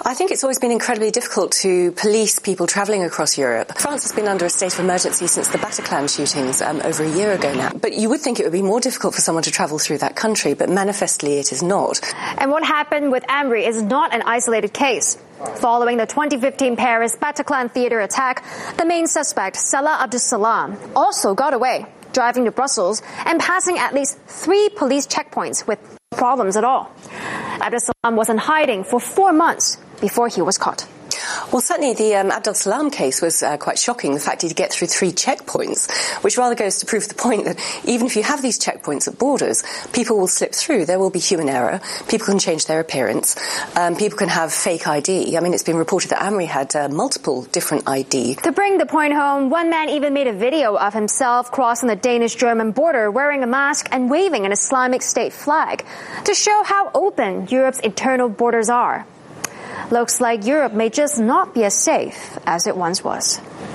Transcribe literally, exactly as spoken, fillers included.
I think it's always been incredibly difficult to police people travelling across Europe. France has been under a state of emergency since the Bataclan shootings um, over a year ago now. But you would think it would be more difficult for someone to travel through that country, but manifestly it is not. And what happened with Amri is not an isolated case. Following the twenty fifteen Paris Bataclan theatre attack, the main suspect, Salah Abdeslam, also got away, driving to Brussels and passing at least three police checkpoints with no problems at all. Abdeslam was in hiding for four months before he was caught. Well, certainly the um, Abdeslam case was uh, quite shocking, the fact he'd get through three checkpoints, which rather goes to prove the point that even if you have these checkpoints at borders, people will slip through. There will be human error. People can change their appearance. Um, people can have fake I D. I mean, it's been reported that Amri had uh, multiple different I D. To bring the point home, one man even made a video of himself crossing the Danish-German border wearing a mask and waving an Islamic State flag to show how open Europe's internal borders are. Looks like Europe may just not be as safe as it once was.